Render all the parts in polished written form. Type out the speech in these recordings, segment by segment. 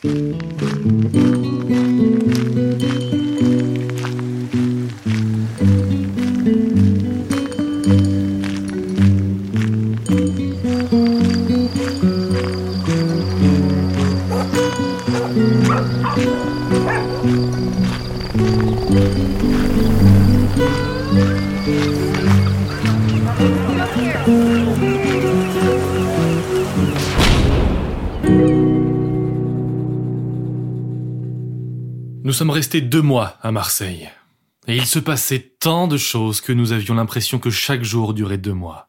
Nous sommes restés 2 mois à Marseille. Et il se passait tant de choses que nous avions l'impression que chaque jour durait 2 mois.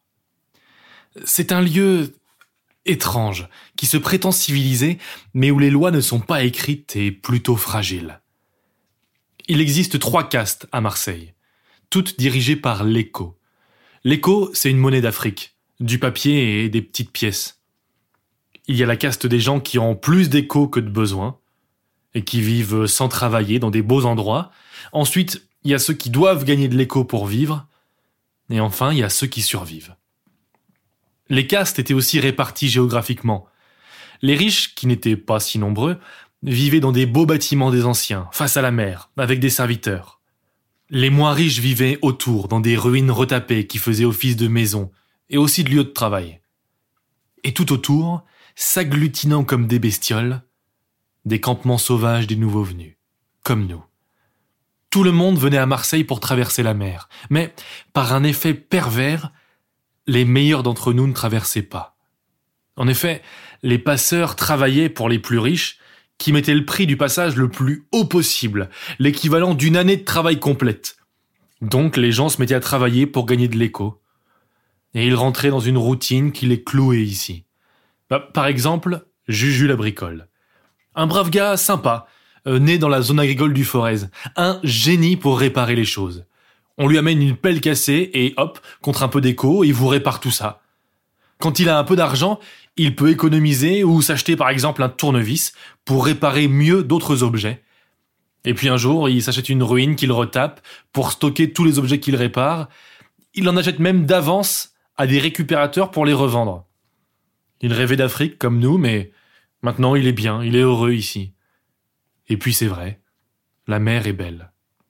C'est un lieu étrange, qui se prétend civilisé, mais où les lois ne sont pas écrites et plutôt fragiles. Il existe 3 castes à Marseille, toutes dirigées par l'écho. L'écho, c'est une monnaie d'Afrique, du papier et des petites pièces. Il y a la caste des gens qui ont plus d'écho que de besoin, et qui vivent sans travailler dans des beaux endroits. Ensuite, il y a ceux qui doivent gagner de l'écho pour vivre. Et enfin, il y a ceux qui survivent. Les castes étaient aussi réparties géographiquement. Les riches, qui n'étaient pas si nombreux, vivaient dans des beaux bâtiments des anciens, face à la mer, avec des serviteurs. Les moins riches vivaient autour, dans des ruines retapées qui faisaient office de maison, et aussi de lieux de travail. Et tout autour, s'agglutinant comme des bestioles, des campements sauvages des nouveaux venus, comme nous. Tout le monde venait à Marseille pour traverser la mer, mais par un effet pervers, les meilleurs d'entre nous ne traversaient pas. En effet, les passeurs travaillaient pour les plus riches, qui mettaient le prix du passage le plus haut possible, l'équivalent d'une année de travail complète. Donc les gens se mettaient à travailler pour gagner de l'écho. Et ils rentraient dans une routine qui les clouait ici. Par exemple, Juju la bricole. Un brave gars sympa, né dans la zone agricole du Forez. Un génie pour réparer les choses. On lui amène une pelle cassée et hop, contre un peu d'écho, il vous répare tout ça. Quand il a un peu d'argent, il peut économiser ou s'acheter par exemple un tournevis pour réparer mieux d'autres objets. Et puis un jour, il s'achète une ruine qu'il retape pour stocker tous les objets qu'il répare. Il en achète même d'avance à des récupérateurs pour les revendre. Il rêvait d'Afrique comme nous, mais maintenant il est bien, il est heureux ici. Et puis c'est vrai, la mer est belle.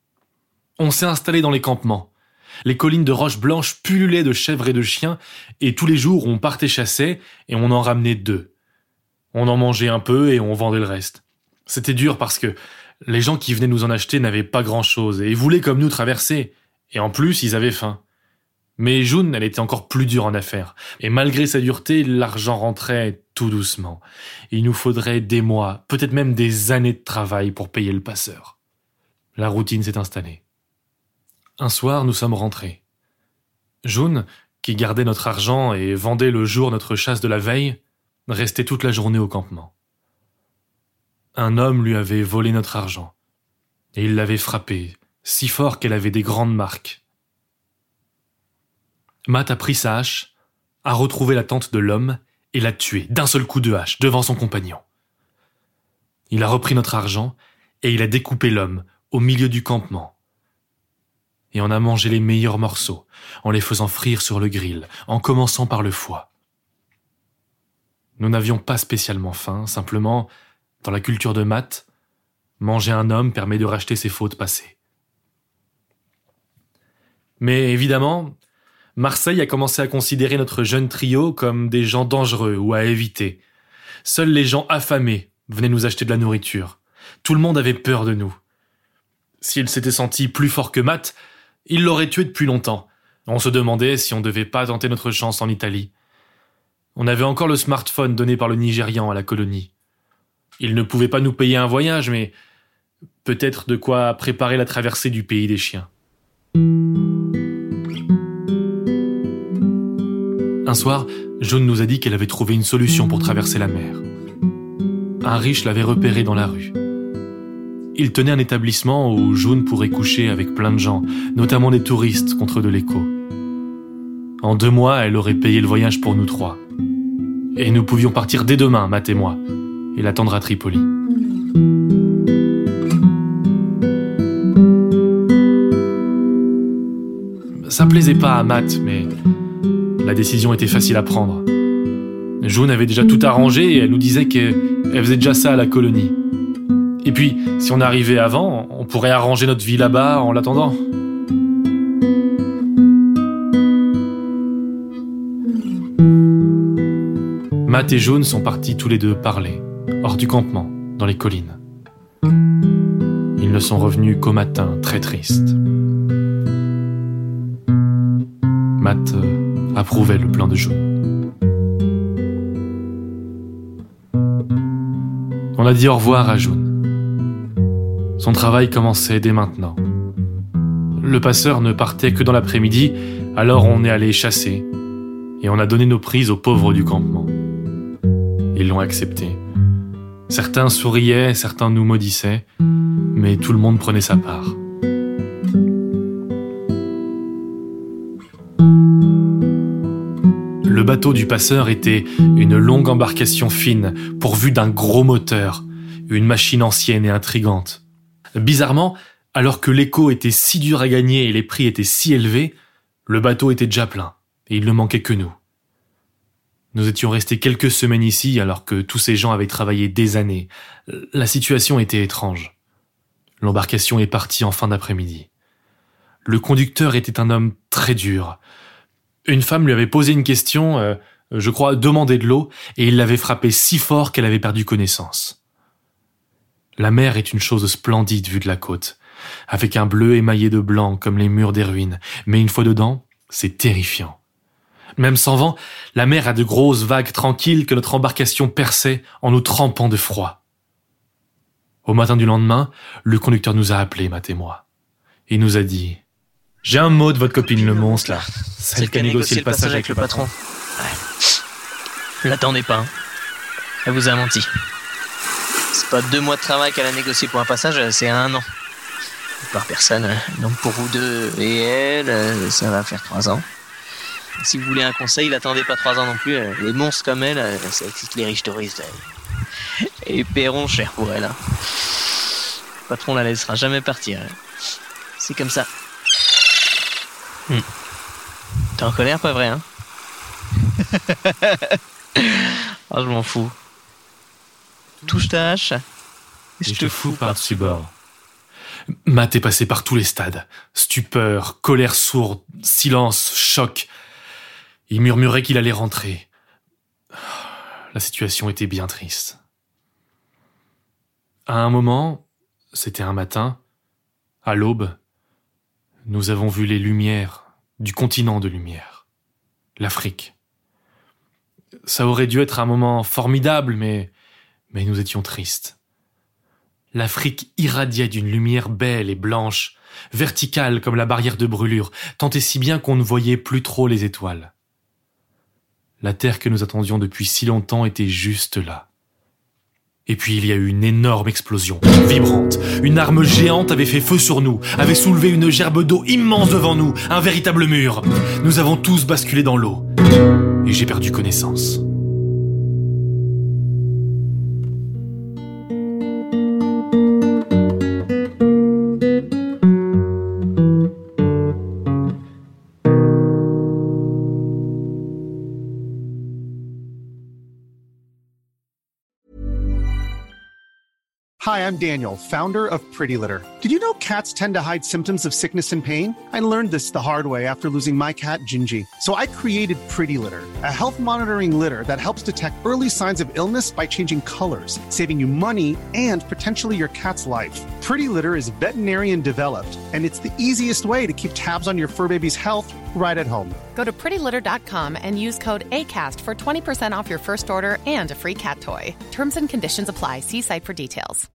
On s'est installé dans les campements. Les collines de roches blanches pullulaient de chèvres et de chiens, et tous les jours on partait chasser et on en ramenait 2. On en mangeait un peu et on vendait le reste. C'était dur parce que les gens qui venaient nous en acheter n'avaient pas grand-chose et voulaient comme nous traverser. Et en plus, ils avaient faim. Mais June, elle était encore plus dure en affaires. Et malgré sa dureté, l'argent rentrait tout doucement. Il nous faudrait des mois, peut-être même des années de travail pour payer le passeur. La routine s'est installée. Un soir, nous sommes rentrés. June, qui gardait notre argent et vendait le jour notre chasse de la veille, restait toute la journée au campement. Un homme lui avait volé notre argent. Et il l'avait frappée, si fort qu'elle avait des grandes marques. Matt a pris sa hache, a retrouvé la tente de l'homme et l'a tué d'un seul coup de hache devant son compagnon. Il a repris notre argent et il a découpé l'homme au milieu du campement. Et on a mangé les meilleurs morceaux en les faisant frire sur le grill, en commençant par le foie. Nous n'avions pas spécialement faim, simplement, dans la culture de Matt, manger un homme permet de racheter ses fautes passées. Mais évidemment, Marseille a commencé à considérer notre jeune trio comme des gens dangereux ou à éviter. Seuls les gens affamés venaient nous acheter de la nourriture. Tout le monde avait peur de nous. S'il s'était senti plus fort que Matt, il l'aurait tué depuis longtemps. On se demandait si on devait pas tenter notre chance en Italie. On avait encore le smartphone donné par le Nigérian à la colonie. Il ne pouvait pas nous payer un voyage, mais peut-être de quoi préparer la traversée du pays des chiens. Un soir, June nous a dit qu'elle avait trouvé une solution pour traverser la mer. Un riche l'avait repéré dans la rue. Il tenait un établissement où June pourrait coucher avec plein de gens, notamment des touristes contre de l'écho. En 2 mois, elle aurait payé le voyage pour nous 3. Et nous pouvions partir dès demain, Matt et moi, et l'attendre à Tripoli. Ça plaisait pas à Matt, mais la décision était facile à prendre. June avait déjà tout arrangé et elle nous disait qu'elle faisait déjà ça à la colonie. Et puis, si on arrivait avant, on pourrait arranger notre vie là-bas en l'attendant. Matt et June sont partis tous les deux parler, hors du campement, dans les collines. Ils ne sont revenus qu'au matin, très tristes. Matt approuvait le plan de June. On a dit au revoir à June. Son travail commençait dès maintenant. Le passeur ne partait que dans l'après-midi, alors on est allé chasser et on a donné nos prises aux pauvres du campement. Ils l'ont accepté. Certains souriaient, certains nous maudissaient, mais tout le monde prenait sa part. Le bateau du passeur était une longue embarcation fine, pourvue d'un gros moteur, une machine ancienne et intrigante. Bizarrement, alors que l'écho était si dur à gagner et les prix étaient si élevés, le bateau était déjà plein, et il ne manquait que nous. Nous étions restés quelques semaines ici alors que tous ces gens avaient travaillé des années. La situation était étrange. L'embarcation est partie en fin d'après-midi. Le conducteur était un homme très dur. Une femme lui avait posé une question, je crois demander de l'eau, et il l'avait frappée si fort qu'elle avait perdu connaissance. La mer est une chose splendide vue de la côte, avec un bleu émaillé de blanc comme les murs des ruines, mais une fois dedans, c'est terrifiant. Même sans vent, la mer a de grosses vagues tranquilles que notre embarcation perçait en nous trempant de froid. Au matin du lendemain, le conducteur nous a appelés, Matt et moi. Il nous a dit « J'ai un mot de votre copine le monstre, là. Celle qui a négocié le passage avec le patron. » Ouais. L'attendez pas, hein. Elle vous a menti. C'est pas 2 mois de travail qu'elle a négocié pour un passage, c'est 1 an. Par personne, donc pour vous deux et elle, ça va faire 3 ans. Si vous voulez un conseil, n'attendez pas 3 ans non plus. Les monstres comme elle, ça excite les riches touristes. Et ils paieront cher pour elle. Hein. Le patron la laissera jamais partir. C'est comme ça. T'es en colère, pas vrai, hein? Oh, je m'en fous. Touche ta hache et je te fous par-dessus bord. Matt est passé par tous les stades. Stupeur, colère sourde, silence, choc. Il murmurait qu'il allait rentrer. La situation était bien triste. À un moment, c'était un matin, à l'aube, nous avons vu les lumières du continent de lumière, l'Afrique. Ça aurait dû être un moment formidable, mais nous étions tristes. L'Afrique irradiait d'une lumière belle et blanche, verticale comme la barrière de brûlure, tant et si bien qu'on ne voyait plus trop les étoiles. La terre que nous attendions depuis si longtemps était juste là. Et puis il y a eu une énorme explosion, vibrante. Une arme géante avait fait feu sur nous, avait soulevé une gerbe d'eau immense devant nous, un véritable mur. Nous avons tous basculé dans l'eau. Et j'ai perdu connaissance. Hi, I'm Daniel, founder of Pretty Litter. Did you know cats tend to hide symptoms of sickness and pain? I learned this the hard way after losing my cat, Gingy. So I created Pretty Litter, a health monitoring litter that helps detect early signs of illness by changing colors, saving you money and potentially your cat's life. Pretty Litter is veterinarian developed, and it's the easiest way to keep tabs on your fur baby's health right at home. Go to prettylitter.com and use code ACAST for 20% off your first order and a free cat toy. Terms and conditions apply. See site for details.